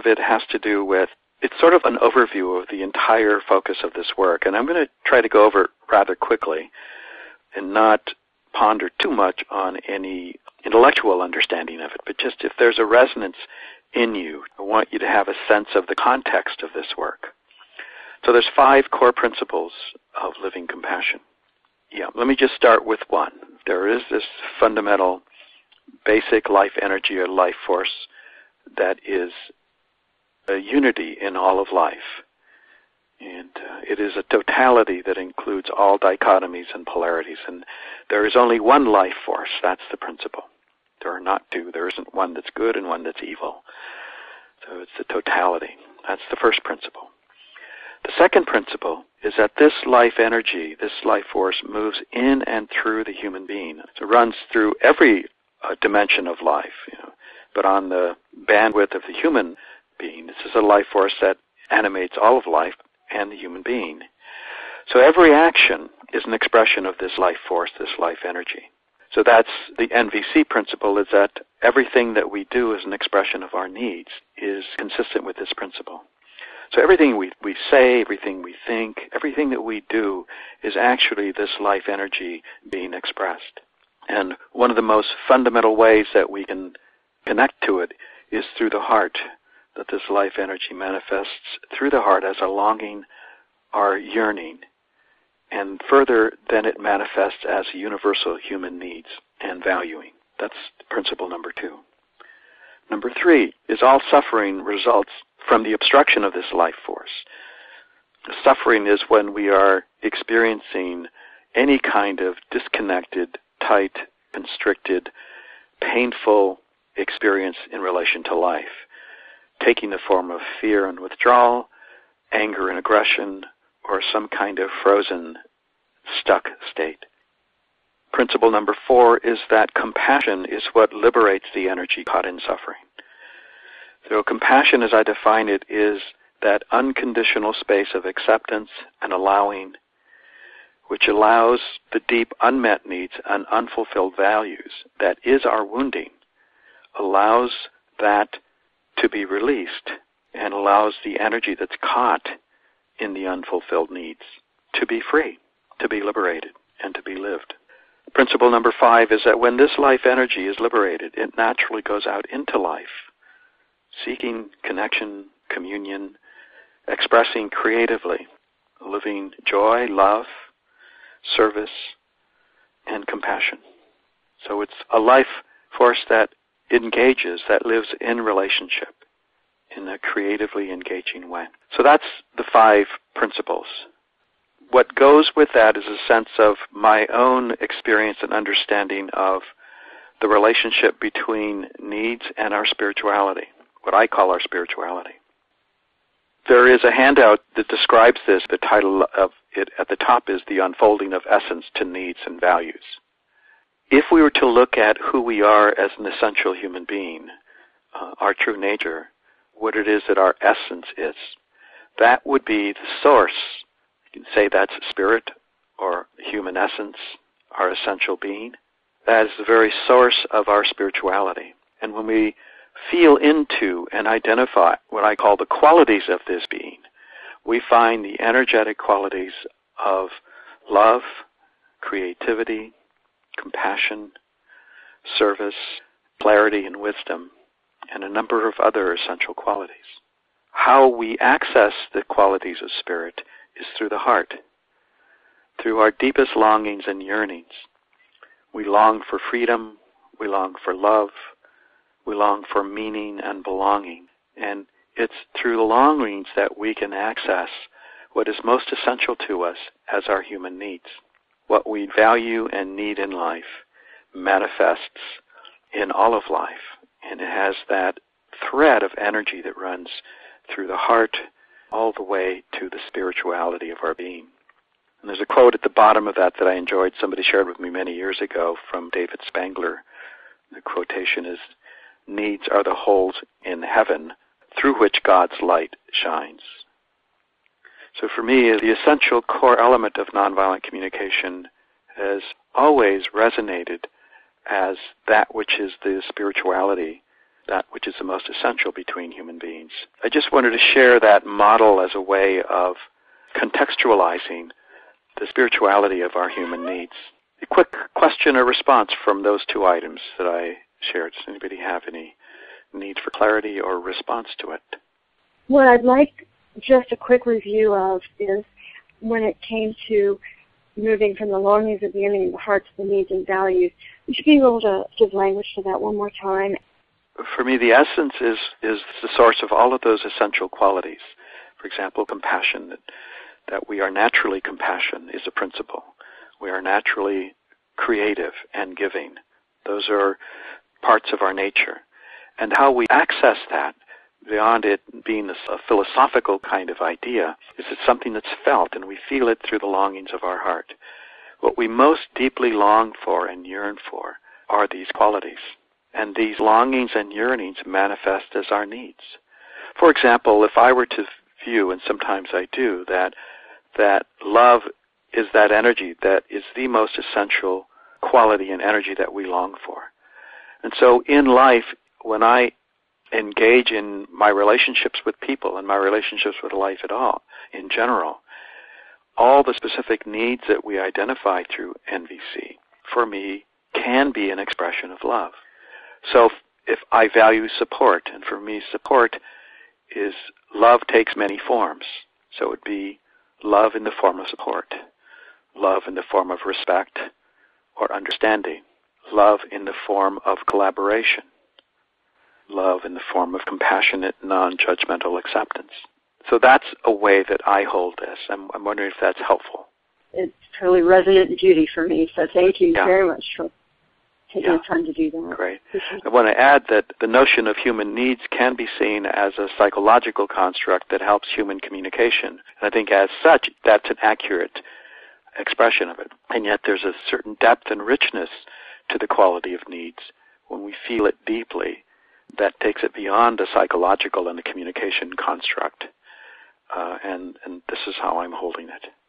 of it has to do with, it's sort of an overview of the entire focus of this work, and I'm going to try to go over it rather quickly and not ponder too much on any intellectual understanding of it, but just if there's a resonance in you, I want you to have a sense of the context of this work. So there's 5 core principles of living compassion. Let me just start with one. There is this fundamental basic life energy or life force that is a unity in all of life. And it is a totality that includes all dichotomies and polarities. And there is only one life force. That's the principle. There are not two. There isn't one that's good and one that's evil. So it's the totality. That's the first principle. The second principle is that this life energy, this life force, moves in and through the human being. So it runs through every dimension of life, but on the bandwidth of the human being. This is a life force that animates all of life and the human being. So every action is an expression of this life force, this life energy. So that's the NVC principle, is that everything that we do as an expression of our needs is consistent with this principle. So everything we say, everything we think, everything that we do is actually this life energy being expressed. And one of the most fundamental ways that we can connect to it is through the heart, that this life energy manifests through the heart as a longing, our yearning, and further then it manifests as universal human needs and valuing. That's principle number 2. Number 3 is all suffering results from the obstruction of this life force. Suffering is when we are experiencing any kind of disconnected, tight, constricted, painful experience in relation to life, taking the form of fear and withdrawal, anger and aggression, or some kind of frozen, stuck state. Principle number 4 is that compassion is what liberates the energy caught in suffering. So compassion, as I define it, is that unconditional space of acceptance and allowing, which allows the deep unmet needs and unfulfilled values that is our wounding, allows that to be released and allows the energy that's caught in the unfulfilled needs to be free, to be liberated, and to be lived. Principle number 5 is that when this life energy is liberated, it naturally goes out into life, seeking connection, communion, expressing creatively, living joy, love, service, and compassion. So it's a life force that engages, that lives in relationship in a creatively engaging way. So that's the 5 principles. What goes with that is a sense of my own experience and understanding of the relationship between needs and our spirituality, what I call our spirituality. There is a handout that describes this. The title of it at the top is The Unfolding of Essence to Needs and Values. If we were to look at who we are as an essential human being, our true nature, what it is that our essence is, that would be the source. You can say that's spirit or human essence, our essential being. That is the very source of our spirituality. And when we feel into and identify what I call the qualities of this being, we find the energetic qualities of love, creativity, compassion, service, clarity, and wisdom, and a number of other essential qualities. How we access the qualities of spirit is through the heart, through our deepest longings and yearnings. We long for freedom, we long for love, we long for meaning and belonging. And it's through the longings that we can access what is most essential to us as our human needs. What we value and need in life manifests in all of life, and it has that thread of energy that runs through the heart all the way to the spirituality of our being. And there's a quote at the bottom of that I enjoyed. Somebody shared with me many years ago from David Spangler. The quotation is, "Needs are the holes in heaven through which God's light shines." So for me, the essential core element of nonviolent communication has always resonated as that which is the spirituality that which is the most essential between human beings. I just wanted to share that model as a way of contextualizing the spirituality of our human needs. A quick question or response from those two items that I shared. Does anybody have any need for clarity or response to it? What I'd like just a quick review of is when it came to moving from the longings of the ending of the heart to the needs and values. Would you be able to give language to that one more time? For me, the essence is the source of all of those essential qualities. For example, compassion, that we are naturally compassion is a principle. We are naturally creative and giving. Those are parts of our nature. And how we access that, beyond it being a philosophical kind of idea, is it's something that's felt, and we feel it through the longings of our heart. What we most deeply long for and yearn for are these qualities. And these longings and yearnings manifest as our needs. For example, if I were to view, and sometimes I do, that love is that energy that is the most essential quality and energy that we long for. And so in life, when I engage in my relationships with people and my relationships with life at all, in general, all the specific needs that we identify through NVC, for me, can be an expression of love. So if I value support, and for me support is love takes many forms. So it would be love in the form of support, love in the form of respect or understanding, love in the form of collaboration, love in the form of compassionate, non-judgmental acceptance. So that's a way that I hold this. I'm wondering if that's helpful. It's totally resonant duty for me, so thank you very much for taking the time to do that. Great. I want to add that the notion of human needs can be seen as a psychological construct that helps human communication. And I think as such, that's an accurate expression of it. And yet there's a certain depth and richness to the quality of needs when we feel it deeply that takes it beyond the psychological and the communication construct. And this is how I'm holding it.